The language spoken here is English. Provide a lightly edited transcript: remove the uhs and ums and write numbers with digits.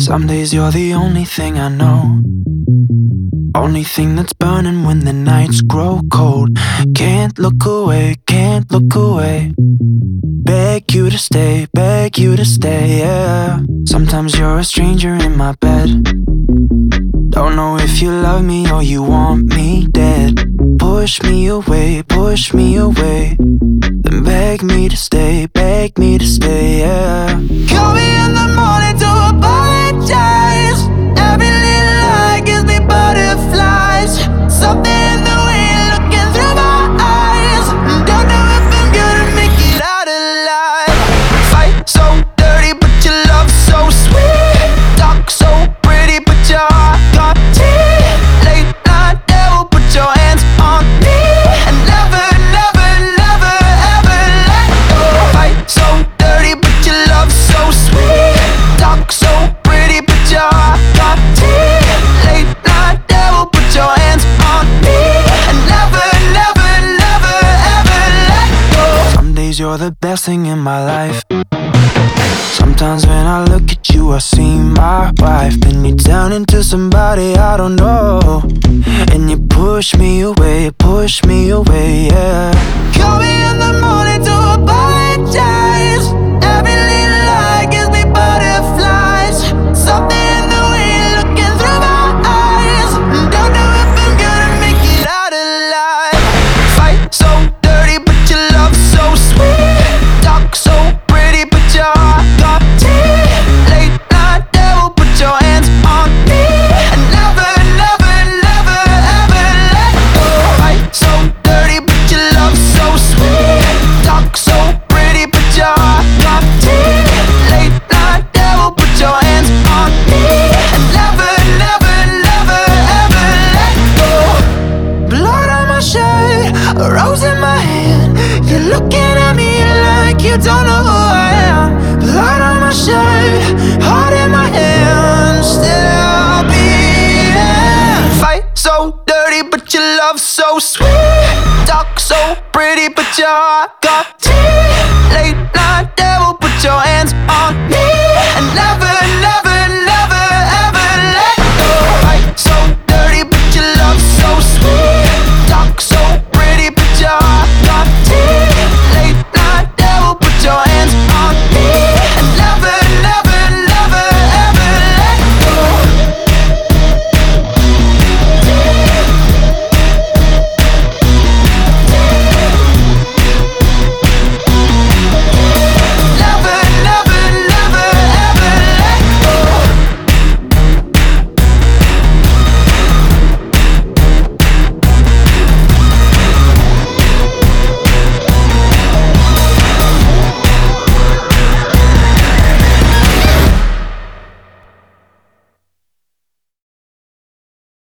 Some days you're the only thing I know, only thing that's burning when the nights grow cold. Can't look away, can't look away. Beg you to stay, beg you to stay, yeah. Sometimes you're a stranger in my bed. Don't know if you love me or you want me dead. Push me away, then beg me to stay, yeah. Call me in the morning to apologize. Every little lie gives me butterflies. Something in the way you're looking through my eyes. Don't know if I'm gonna make it out alive. Fight so dirty, but your love so sweet. Talk so pretty, but your heart got teeth. Late night devil, put your hands on me. And never, never, never, ever let go. Fight so dirty, but your love so sweet. Talk so pretty, but your heart got teeth. Late night devil, put your hands on me. And never, never, never, ever let go. Some days you're the best thing in my life. Sometimes when I look at you, I see my wife. Then you turn into somebody I don't know, and you push me away, yeah. Call me in the morning to apologize. Every little lie gives me butterflies. Something in the way you're looking through my eyes. Don't know if I'm gonna make it out alive. Fight so dirty, but your love so sweet. Talk so pretty, but your heart got teeth. Late night devil, put your hands on me. And never, never, never, ever let go. Fight so dirty, but your love so sweet. Talk so pretty, but your heart got teeth. Late night devil, put your hands on me. And never, never, never, ever let go. Blood on my shirt, a rose in my hand. You're looking at me like you don't know who I am. Blood on my shirt, heart in my hand, still beating. Fight so dirty, but your love so sweet. Talk so pretty, but your heart got teeth. Late night devil, put your hands on me.